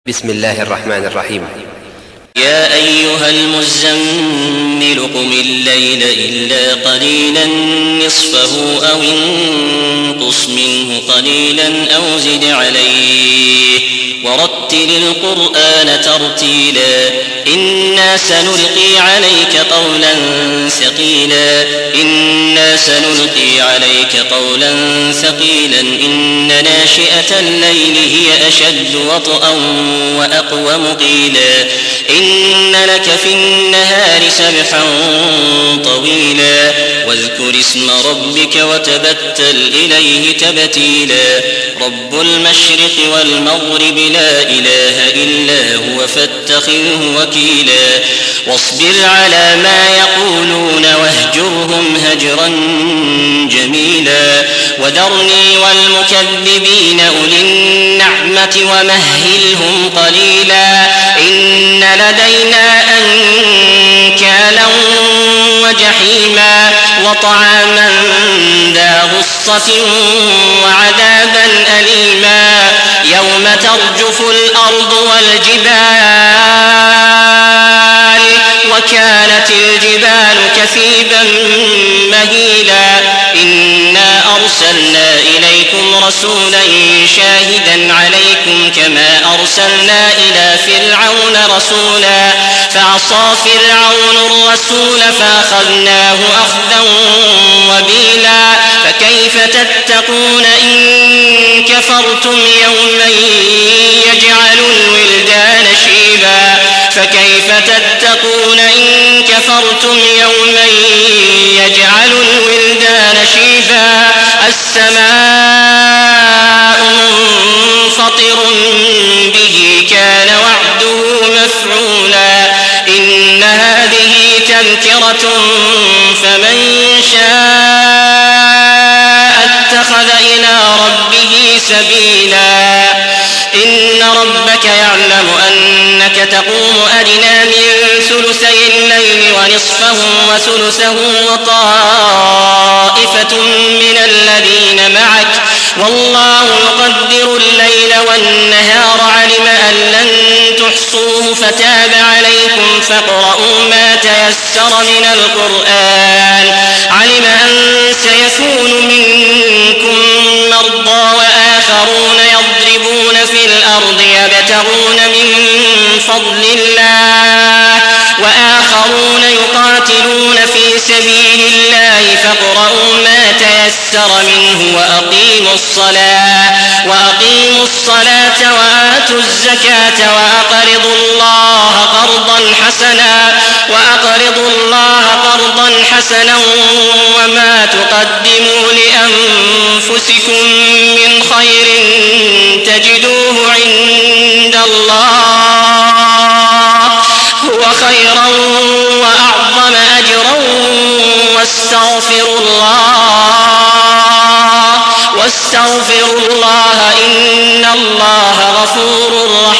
بسم الله الرحمن الرحيم. يا أيها المزمل قم الليل إلا قليلا نصفه أو انقص منه قليلا أو زد عليه ورتل القرآن ترتيلا إنا سنلقي عليك قولا ثقيلا إن ناشئة الليل هي أشد وطئا وأقوم قيلا إن لك في النهار سبحا طويلا واذكر اسم ربك وتبتل إليه تبتيلا رب المشرق والمغرب لا إله إلا هو فاتخذه وكيلا واصبر على ما يقولون واهجرهم هجرا جميلا وذرني والمكذبين أولي النعمة ومهلهم قليلا إن لدينا أنكالا وجحيما وطعاما ذا غصة وعذابا أليما يوم ترجف الأرض والجبال وكانت الجبال كثيبا مهيلا إنا أرسلنا إليكم رسولا شاهدا عليكم كما أرسلنا إلى فرعون رسولا فعصى فرعون الرسول فأخذناه أخذا وبيلا فكيف تتقون إن كفرتم يوما يجعل الولدان شيبا السماء منفطر به كان وعده مفعولا إن هذه تذكرة فمن شاء اتخذ إلى ربه سبيلا إن ربك يعلم أنك تقوم أدنى من ثلثي الليل ونصفه وثلثه وطائفة من الذين معك والله يقدر الليل والنهار علم أن لن تحصوه فتاب عليكم فاقرؤوا ما تيسر من القرآن علم أن سيكون منكم مرضى وآخرون يضربون في الأرض يبتغون من فضل الله وآخرون يقاتلون في سبيل الله فاقرؤوا ما تيسر منه وأقيموا الصلاة وآتوا الزكاة وأقرضوا الله قرضا حسنا وما تقدموا لأنفسكم من خير تجدوه عند الله هو خيرا وأعظم أجرا واستغفروا الله إن الله غفور